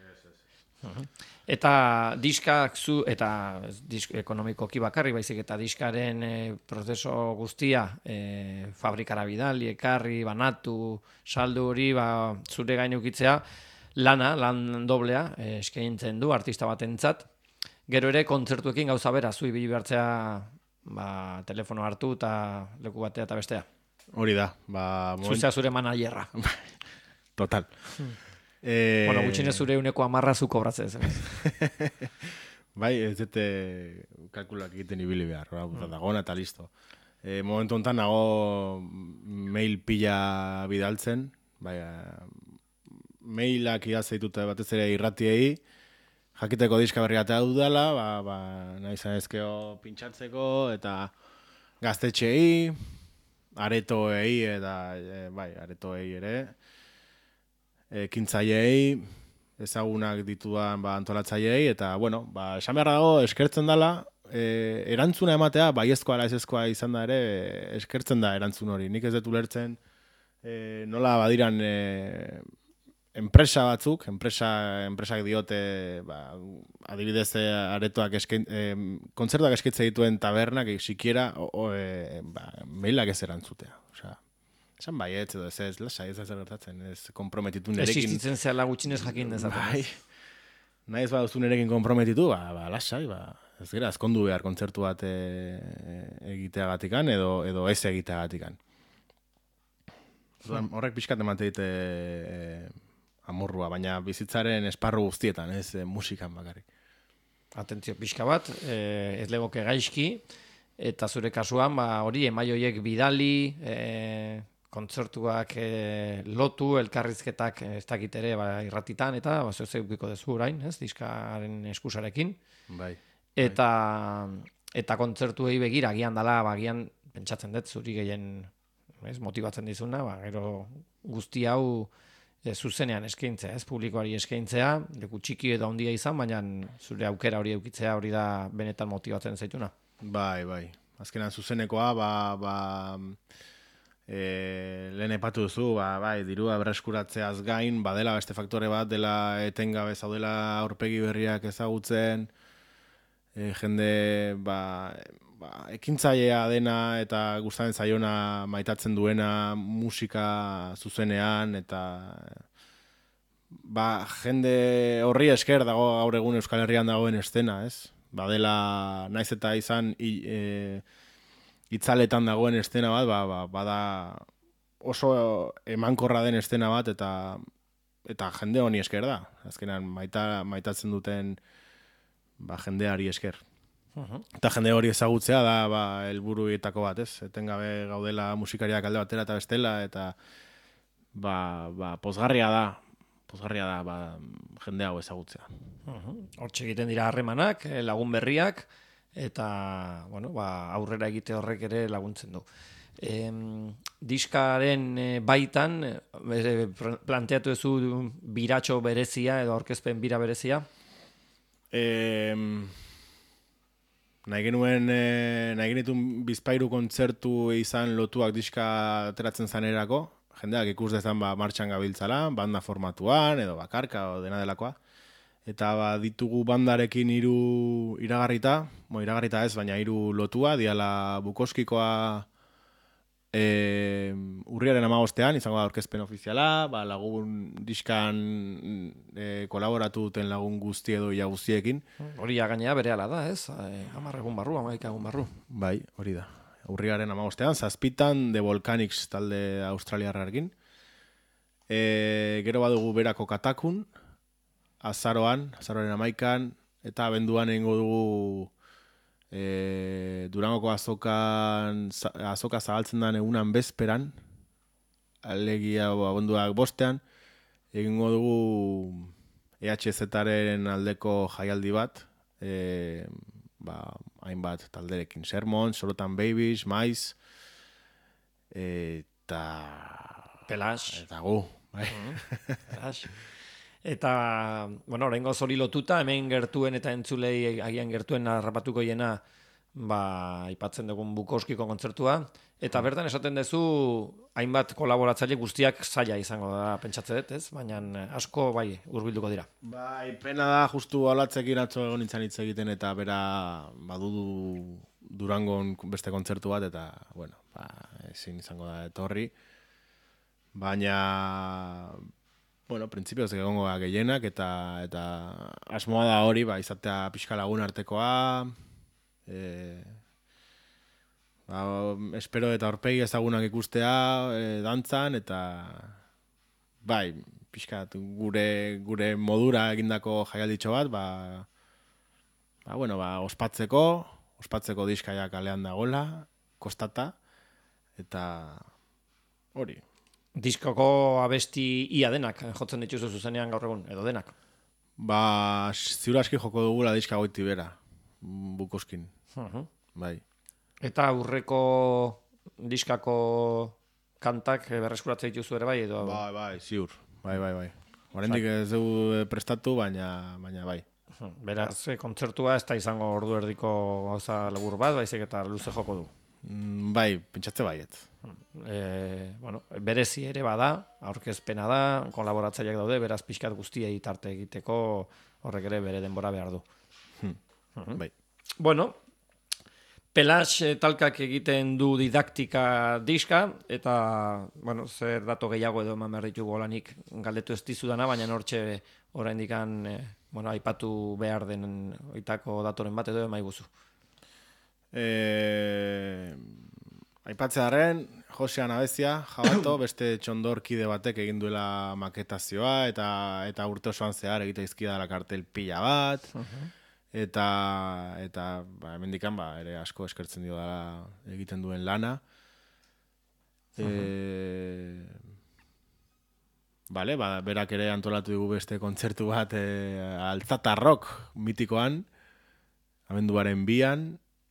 Speaker 1: Eta diskak zu, eta disk ekonomikoki bakarri baizik eta diskaren e, prozeso guztia e, fabrikara bidali, ekarri, banatu, saldu hori, ba, zure gain ukitzea, lana, lan doblea, eh, eskaintzen du artista batentzat. Gero ere kontzertuekin gauza bera, zu ibili behartzea ba, telefono hartu eta leku batea eta bestea.
Speaker 2: Hori da, ba... Moment...
Speaker 1: Zuzea zure manaierra.
Speaker 2: Total.
Speaker 1: Hmm.
Speaker 2: Eh...
Speaker 1: Bueno, gutxinez zure uneko amarra zu kobratzez.
Speaker 2: Bai, ez dute kalkulak egiten ibili behar, mm. dagona eta listo. E, momentu honetan nago mail pila bidaltzen, bai, mailak idazteitute batez ere irratiei, jakiteko diska berri atea dudala, ba, ba, nahi zanezkeo pintxatzeko, eta gaztetxeei, aretoei, eta e, bai, aretoei ere, ekintzaiei, ezagunak ditudan ba, antolatzaiei, eta, bueno, ba, esan behar dago, eskertzen dela, e, erantzuna ematea, baiezkoa ala ezezkoa izan da ere, eskertzen da erantzun hori. Nik ez dut ulertzen, e, nola badiran e, enpresa batzuk, enpresa, enpresak diote, ba, adibidez aretoak eskain, e, kontzertuak eskaitze dituen tabernak, sikiera, o, o, e, ba, mailak ez erantzutea. Osea, esan baietz edo ez ez, lasai ez ez gertatzen, ez komprometitu nerekin.
Speaker 1: Existitzen zela gutxinez jakin dezaten.
Speaker 2: Bai, nahi ez baduzu nerekin komprometitu, ba, ba lasai, ba, ez gara, azkondu behar kontzertu bat e, egiteagatikan edo, edo ez egiteagatikan. Hmm. Horrek pixkat emate dite e, amorrua, baina bizitzaren esparru guztietan, ez e, musikan bakarrik.
Speaker 1: Atentzio pixka bat, e, ez legoke gaizki, eta zure kasuan, ba, hori emaioiek bidali, e, kontzertuak e, lotu, elkarrizketak ez dakit ere ba, irratitan, eta ba, zeu zeukiko dezu orain, ez, diskaren eskusarekin.
Speaker 2: Bai.
Speaker 1: Eta, eta kontzertuei begira, agian dala, ba, agian pentsatzen dut, zuri gehien ez, motibatzen dizuna, ba, gero guzti hau e, zuzenean eskaintzea, ez, publikoari eskaintzea, leku txiki edo handia izan, baina zure aukera hori eukitzea hori da benetan motibatzen zaituna.
Speaker 2: Bai, bai. Azkenan zuzenekoa, ba, ba, e, lehen epatu duzu, ba, bai, dirua berreskuratzeaz gain, badela beste faktore bat, dela etengabe zaudela aurpegi berriak ezagutzen, e, jende, ba, ba, ekintzailea dena eta gustatzen zaiona maitatzen duena musika zuzenean, eta ba, jende horri esker dago gaur egun Euskal Herrian dagoen estena, ez? Badela, naiz eta izan e, itzaletan dagoen estena bat, ba, ba, bada oso emankorra den estena bat, eta eta jende honi esker da. Azkenan maita, maitatzen duten ba, jendeari esker. Uh-huh. Eta jende hori ezagutzea da ba, helburuetako bat, ez? Etengabe gaudela musikariak alde batera eta bestela, eta ba, ba, pozgarria da, pozgarria da ba, jende hau ezagutzea.
Speaker 1: Uh-huh. Hortxe egiten dira harremanak, lagun berriak, eta bueno, ba, aurrera egite horrek ere laguntzen du. E, diskaren baitan e, planteatu duzu biratxo berezia edo aurkezpen bira berezia?
Speaker 2: E, nahi genuen, e, nahi genitun bizpairu kontzertu izan lotuak diska ateratzen zanerako, jendeak ikus dezan ba, martxan gabiltzala, banda formatuan edo bakarka o dena delakoa. Eta ba, ditugu bandarekin hiru iragarrita, bo, iragarrita ez, baina hiru lotua, diala Bukoskikoa e, urriaren hamabostean, izango da aurkezpen ofiziala, ba, lagun diskan e, kolaboratu duten lagun guzti edo ia guztiekin.
Speaker 1: Hori gainea berehala da, ez? E, hamar egun barru, hamaika egun barru.
Speaker 2: Bai, hori da. Urriaren hamabostean, zazpitan The Volcanics talde australiarrarekin. E, gero badugu berako Katakun, azaroan, azaroaren amaikan, eta abenduan egingo dugu e, Durangoko azokan, azoka zabaltzen den egunan bezperan, alegia abenduak bostean, egingo dugu E H Z-aren aldeko jaialdi bat, e, ba, hainbat talderekin, Sermon, Sorotan Babies, Maiz, eta... Pelas. Eta gu, bai.
Speaker 1: Pelas. Eta, bueno, oraingo zori lotuta, hemen gertuen eta entzulei agian gertuen harrapatuko jena, ba, aipatzen dugun Bukoskiko kontzertua. Eta bertan esaten duzu, hainbat kolaboratzaile guztiak zaila izango da pentsatze dut, ez? Baina asko, bai, hurbilduko dira.
Speaker 2: Bai, pena da, justu alatzekin atzo egon nintzen hitz egiten, eta bera badudu Durangon beste kontzertu bat, eta, bueno, ba, ezin izango da etorri. Baina... bueno, printzipioz egongo da gehienak, eta, eta asmoa da hori, ba, izatea pixka lagun artekoa, e, ba, espero eta aurpegi ezagunak ikustea e, dantzan, eta bai, pixkat gure, gure modura egindako jaialditxo bat, ba, ba, bueno, ba, ospatzeko, ospatzeko diskaia kalean dagoela, kostata, eta hori.
Speaker 1: Diskoko abesti ia denak jotzen dituzu zuzenean gaur egun, edo denak?
Speaker 2: Ba, ziur aski joko dugula diska goiti bera, bukoskin,
Speaker 1: Uh-huh.
Speaker 2: bai.
Speaker 1: Eta aurreko diskako kantak berreskuratzen dituzu ere bai, edo?
Speaker 2: Bai, bai, ziur, bai, bai, bai. Oraindik ez dugu prestatu, baina, baina bai.
Speaker 1: Beraz, kontzertua ez da izango ordu erdiko gauza labur bat, baizik eta luze joko du.
Speaker 2: Mm, bai, pentsatze baiet.
Speaker 1: E, bueno, berezi ere bada, aurkezpena da, kolaboratzaileak daude, beraz pixkat guztiei tarte egiteko horrek ere bere denbora behar du.
Speaker 2: Hmm.
Speaker 1: Uh-huh.
Speaker 2: Bai.
Speaker 1: Bueno, Pelax talkak egiten du didaktika diska, eta bueno, zer dato gehiago edo eman behar ditugu olanik galdetu ez dizudana, baina hortxe oraindikan eh, bueno, aipatu behar den oitako datoren bat edo emaiguzu.
Speaker 2: E, aipatzearen, Josean Abezia, jabato, beste txondorkide batek egin duela maketazioa, eta eta urte osoan zehar egite izkidala kartel pila bat,
Speaker 1: Uh-huh.
Speaker 2: eta, eta ba, hemendikan ba, ere asko eskertzen dio dela egiten duen lana. Uh-huh. E, Bale, ba, berak ere antolatu dugu beste kontzertu bat e, Altzata Rock mitikoan, abenduaren bian,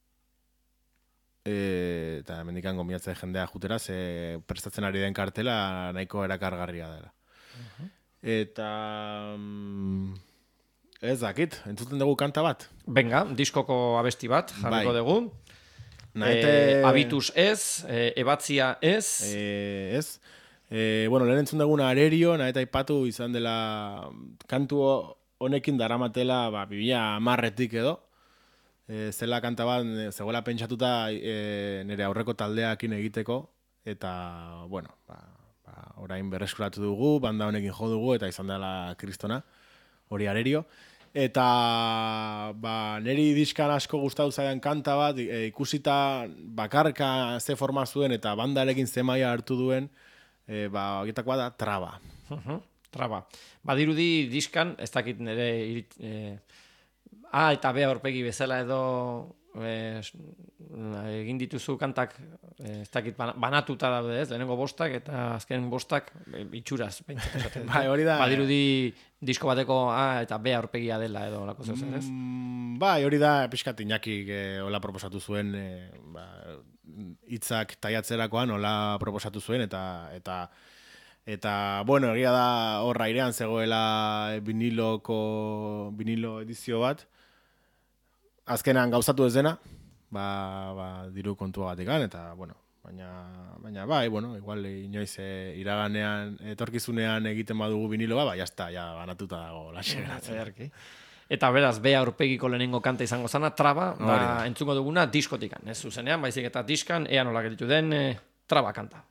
Speaker 2: E, eta hemendikan gomiatzen jendea jutera, ze prestatzen ari den kartela nahiko erakargarria dela.
Speaker 1: Uh-huh.
Speaker 2: Eta mm, ez dakit, entzuten dugu kanta bat.
Speaker 1: Benga, diskoko abesti bat jarriko
Speaker 2: Bai.
Speaker 1: dugu.
Speaker 2: Naete,
Speaker 1: E, habitus ez, e, ebatzia ez.
Speaker 2: E, ez. E, bueno, lehen entzun duguna arerio, nahi eta ipatu izan dela kantu honekin daramatela ba, bibia amarretik edo. E, zela kanta bat, zegoela pentsatuta e, nire aurreko taldeakin egiteko, eta, bueno, ba, ba, orain berreskuratu dugu, banda honekin jo dugu, eta izan dela kristona, hori arerio. Eta ba, niri diskan asko gustatu zaidan kanta bat, e, ikusita bakarka ze forma zuen, eta bandarekin ze maila hartu duen, e, ba, horietakoa da traba.
Speaker 1: Uh-huh. Traba. Badirudi diskan, ez dakit nire irit, e, A eta B aurpegi bezala edo e, egin dituzu kantak e, ez dakit banatuta daude ez, lehenengo bostak eta azken bostak e, itxuraz.
Speaker 2: Bai, hori da.
Speaker 1: Badirudi disko bateko A eta B aurpegia dela edo lako zer ez?
Speaker 2: Mm, bai, hori da pixkat Iñakik e, hola proposatu zuen, e, ba, hitzak taiatzerakoan hola proposatu zuen, eta eta eta bueno, egia da hor airean zegoela viniloko vinilo edizio bat. Azkenan gauzatu ez dena, ba, ba, diru kontua batikan, eta, bueno, baina, baina bai, bueno, igual inoiz e, iraganean, etorkizunean egiten badugu viniloa, ba, jazta, ja, banatuta dago, laxe geratzen.
Speaker 1: Eta beraz, B aurpegiko lehenengo kanta izango zana, traba, ba,
Speaker 2: Hori da.
Speaker 1: entzungo duguna diskotikan, ez zuzenean, baizik eta diskan, ea nola gelditu den, e, traba kanta.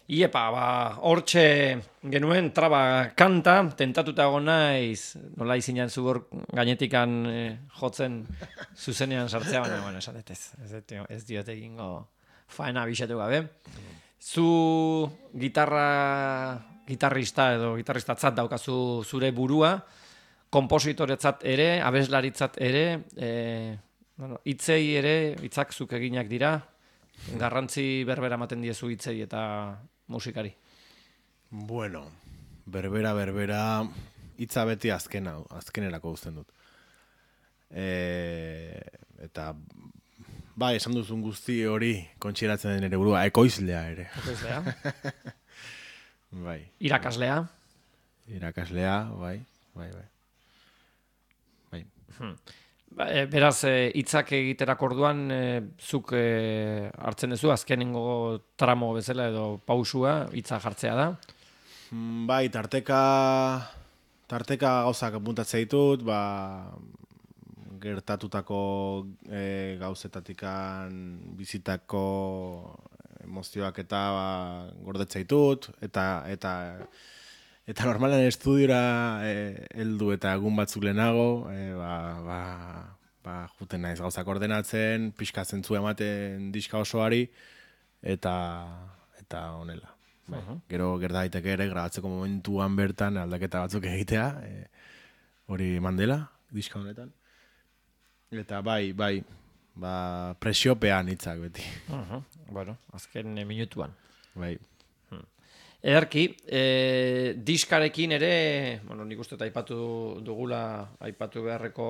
Speaker 1: Iepa, ba, hortxe genuen traba kanta, tentatuta egon naiz, nola izinan zugor gainetikan eh, jotzen zuzenean sartzea, baina, bueno, esan dut ez, ez, dut- ez diot egingo faena bisatu gabe. Zu gitarra, gitarrista edo gitarristatzat daukazu zure burua, konpositoretzat ere, abeslaritzat ere, e, bueno, hitzei ere, hitzak zuk eginak dira, garrantzi berbera ematen diezu hitzei eta musikari.
Speaker 2: Bueno, berbera, berbera, hitza beti azkena, azkenerako uzten dut. E, eta, bai, esan duzun guzti hori kontsideratzen den ere burua, ekoizlea ere.
Speaker 1: Ekoizlea,
Speaker 2: Bai,
Speaker 1: irakaslea,
Speaker 2: irakaslea, bai, bai, bai. Bai.
Speaker 1: Ba, e, beraz, e, hitzak egiterak orduan, e, zuk e, hartzen duzu, azkenengo tramo bezala edo pausua, hitza jartzea da.
Speaker 2: Mm, Bai, tarteka, tarteka gauzak apuntatzen ditut, ba, gertatutako e, gauzetatikan bizitako emozioak eta ba, gordetzen ditut, eta, eta, eta normalan estudiora e, heldu eta egun batzuk lehenago, e, ba, ba, ba, juten naiz gauzak ordenatzen, pixka zentzua ematen diska osoari, eta, eta honela. Bai.
Speaker 1: Mhm.
Speaker 2: Gero gerta daiteke ere grabatzeko momentuan bertan aldaketa batzuk egitea, e, hori mandela, diska honetan. Eta bai, bai, ba, presiopean hitzak beti.
Speaker 1: Uh-huh. Bueno, azken e, minutuan.
Speaker 2: Bai.
Speaker 1: Ederki, e, diskarekin ere, bueno, nik uste eta aipatu dugula, aipatu beharreko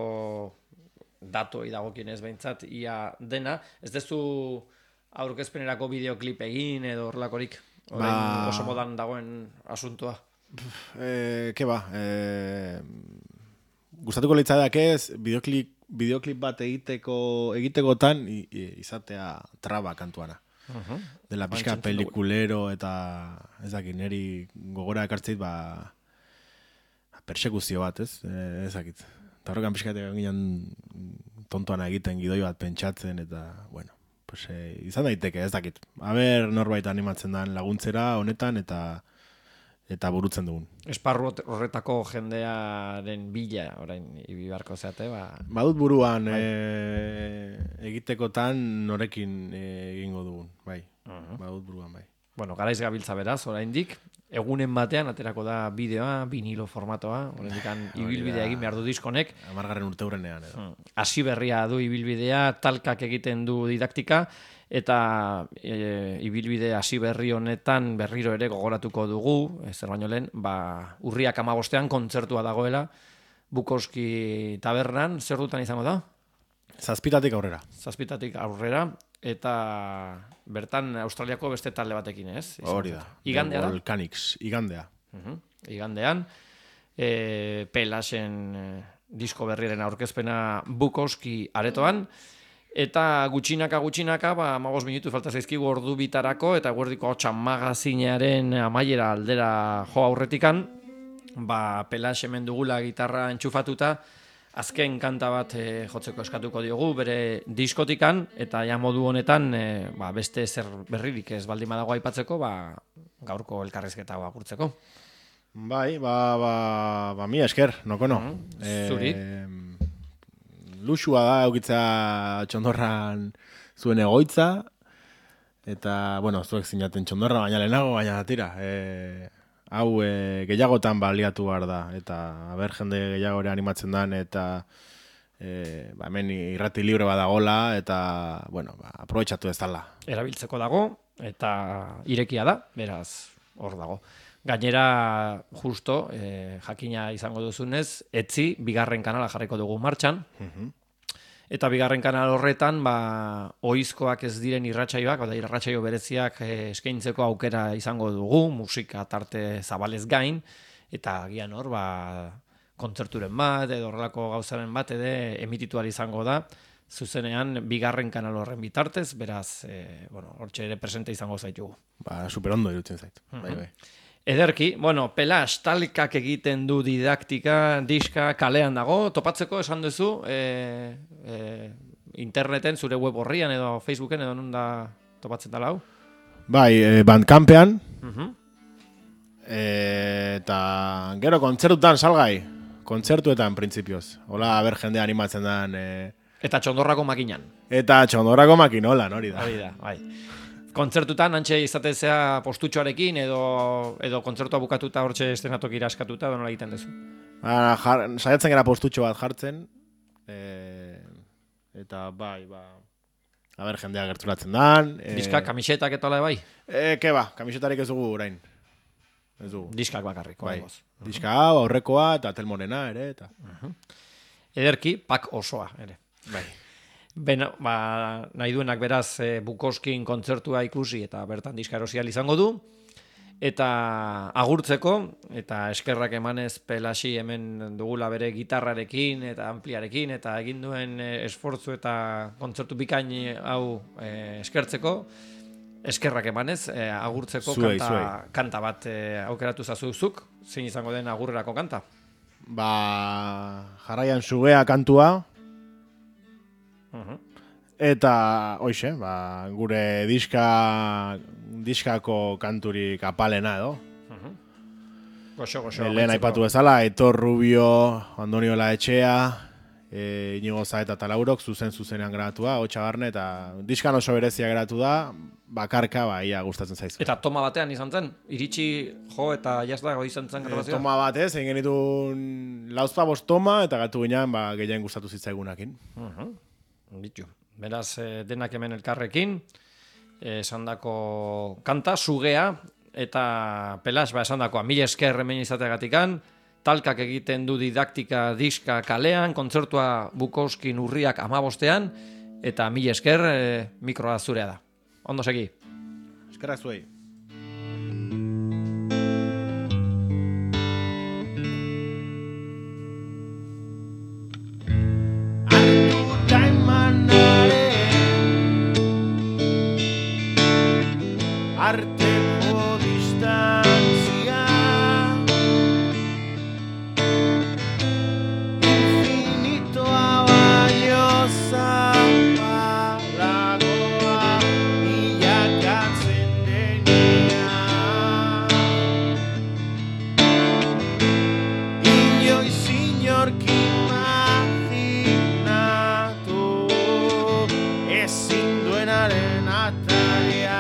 Speaker 1: datoi dagokienez behintzat, ia dena, ez dezu aurkezpenerako bideoklip egin edo horrelakorik, orain
Speaker 2: Ba-
Speaker 1: oso modan dagoen asuntoa.
Speaker 2: E, ke ba, e, gustatuko litzadak ez, bideoklip, bideoklip bat egiteko, egitekotan i- i- izatea traba kantuana.
Speaker 1: Uh-huh.
Speaker 2: Dela pixka
Speaker 1: Entzuten dugu.
Speaker 2: pelikulero eta ez dakit, niri gogora ekartzeit ba persekuzio bat, ez? E, ez dakit. Eta horrekan pixka ginen tontoana egiten gidoi bat pentsatzen eta, bueno, pues, e, izan daiteke, ez dakit. Aber norbait animatzen den laguntzera honetan eta eta burutzen dugun.
Speaker 1: Esparru horretako jendearen bila, orain ibi beharko zeate, ba...
Speaker 2: Badut buruan e, egitekotan norekin e, egingo dugun, bai.
Speaker 1: Uh-huh.
Speaker 2: Badut buruan, bai.
Speaker 1: Bueno, garaiz gabiltza beraz, oraindik, egunen batean aterako da bideoa, vinilo formatoa, oraindikan ibilbidea egin behar du diskonek,
Speaker 2: Amargarren urte hurrenean edo.
Speaker 1: hasi berria du ibilbidea, talkak egiten du didaktika, eta e, ibilbide hasi berri honetan berriro ere gogoratuko dugu, e, zer baino lehen, ba, urriak amabostean kontzertua dagoela, Bukowski tabernan, zer dutan izango da?
Speaker 2: Zazpitatik aurrera.
Speaker 1: Zazpitatik aurrera, eta bertan Australiako beste talde batekin, ez?
Speaker 2: Hori da.
Speaker 1: Igandea da?
Speaker 2: The Volcanics, igandea.
Speaker 1: Uhum. Igandean, e, Pelasen e, disko berriaren aurkezpena Bukowski aretoan, eta gutxinaka gutxinaka, ba, amabos minutu falta zaizkigu ordu bitarako, eta guerdiko hotxan magazinearen amaiera aldera jo aurretikan, ba, Pelas hemen dugula gitarra entxufatuta, azken kanta bat e, jotzeko eskatuko diogu bere diskotikan, eta ja modu honetan e, ba, beste zer berririk ez baldin badago aipatzeko, ba, gaurko elkarrizketa agurtzeko.
Speaker 2: Bai, ba, ba, ba, mi esker, noko no.
Speaker 1: Mhm. Zuri.
Speaker 2: Luxua da eukitza txondorran zuen egoitza, eta, bueno, zuek zinaten txondorra, baina lehenago, baina tira, e, hau e, gehiagotan baliatu behar da, eta haber jende gehiago ere animatzen dan, eta e, ba, hemen irrati libre badagola, eta, bueno, ba, aprobetxatu ez dala.
Speaker 1: Erabiltzeko dago, eta irekia da, beraz, hor dago. Gainera, justo, eh, jakina izango duzunez, etzi, bigarren kanala jarriko dugu martxan, eta bigarren kanal horretan, ba, ohizkoak ez diren irratsaioak, oda irratsaio bereziak eh, eskaintzeko aukera izango dugu, musika tarte zabalez gain, eta agian hor, ba, kontzerturen bat, edo horrelako gauzaren bat, edo emitituar izango da, zuzenean bigarren kanal horren bitartez, beraz, eh, bueno, hortxe ere presente izango zaitugu.
Speaker 2: Ba, superondo irutzen zait. Bai, bai.
Speaker 1: Ederki, bueno, Pelas talkak egiten du didaktika, diska kalean dago, topatzeko esan duzu, e, e, interneten, zure web horrian edo Facebooken edo non da topatzen dela hau?
Speaker 2: Bai, e, Bandcampean,
Speaker 1: Mhm.
Speaker 2: E, eta gero kontzertutan salgai, kontzertuetan printzipioz. Hola, ber jende animatzen dan. E...
Speaker 1: Eta txondorrako makinan.
Speaker 2: Eta txondorrako makinolan, hori da.
Speaker 1: Hori da, bai. Kontzertutan antxe izatezea postutxoarekin edo edo kontzertua bukatuta hortxe estenatokira askatuta edo nola egiten duzu?
Speaker 2: Ba, jar, saiatzen gara postutxo bat jartzen. E, eta bai, ba... A ber, jendea gerturatzen dan. E,
Speaker 1: Diska, kamisetak eta bai?
Speaker 2: E, ke ba, kamisetarik ez dugu orain. Ez dugu.
Speaker 1: Diskak bakarrik.
Speaker 2: Bai.
Speaker 1: Uh -huh.
Speaker 2: Diska hau, aurrekoa, eta Telmorena ere, eta...
Speaker 1: Uh -huh. Ederki, pak osoa, ere.
Speaker 2: Bai.
Speaker 1: Beno, ba, nahi duenak beraz e, Bukowskin kontzertua ikusi eta bertan diska erosial izango du. Eta agurtzeko, eta eskerrak emanez Pelasi hemen dugula bere gitarrarekin eta ampliarekin, eta egin duen e, esfortzu eta kontzertu bikain hau e, eskertzeko, eskerrak emanez, e, agurtzeko
Speaker 2: zuei,
Speaker 1: kanta,
Speaker 2: zuei.
Speaker 1: kanta bat e, aukeratu zazuzuk, zein izango den agurrerako kanta?
Speaker 2: Ba, jarraian sugea kantua,
Speaker 1: Uh-huh.
Speaker 2: eta, hoxe, ba, gure diska, diskako kanturik apalena edo.
Speaker 1: Uh-huh. Goxo, goxo.
Speaker 2: Lehen aipatu bezala, Aitor Rubio, Andonio Laetxea, e, Inigo Zaeta eta Laurok, zuzen zuzenean grabatua, hotxa barne, eta diskan oso berezia geratu da, bakarka, ba, ia gustatzen zaizu.
Speaker 1: Eta toma batean izan zen, iritsi jo eta jazda goi izan zen
Speaker 2: E,
Speaker 1: grabazioa?
Speaker 2: toma batez, egin genitun lauzpa bost toma, eta gatu ginean, ba, gehien gustatu zitzaigunakin.
Speaker 1: Uh-huh. Ditu. Beraz, eh, denak hemen elkarrekin, eh, esandako kanta, sugea, eta Pelas, ba, esandakoa, mila esker hemen izateagatikan, talkak egiten du didaktika diska kalean, kontzertua Bukowskin urriak amabostean, eta mila esker eh, mikroa zurea da. Ondo segi.
Speaker 2: Eskerrak zuei. Arteko distantzia infinitoa baino zabalagoa bilakatzen denean inoiz inork imaginatu ezin duenaren atalia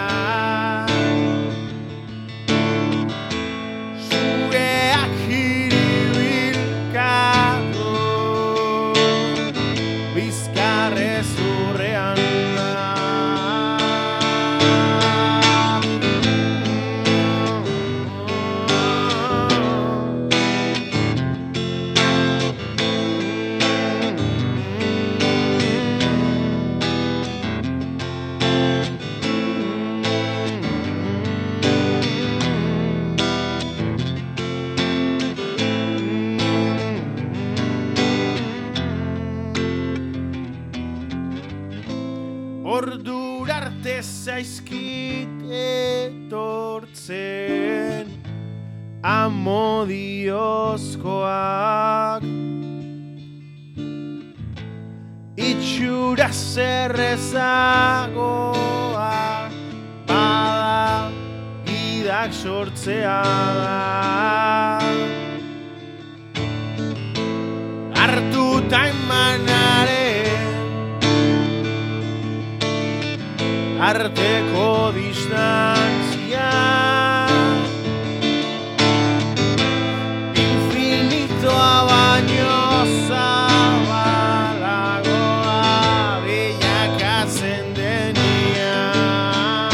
Speaker 2: Ordurarte zaizkit etortzen amodiozkoak itxura zerrezagoa bada idak sortzea da hartuta emanaren arteko distantzia infinitoa baino zabalagoa bilakatzen denean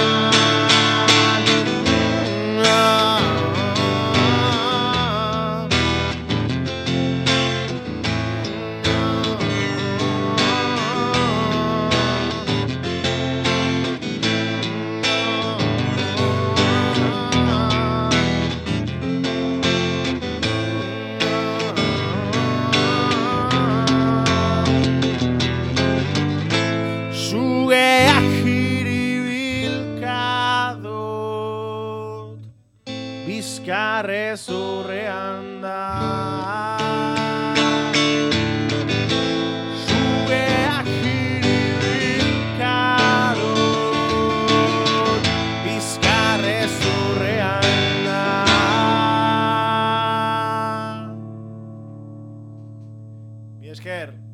Speaker 2: Bizkarrezurrean da Zugeak hiribilkadot Bizkarrezurrean Mi esker.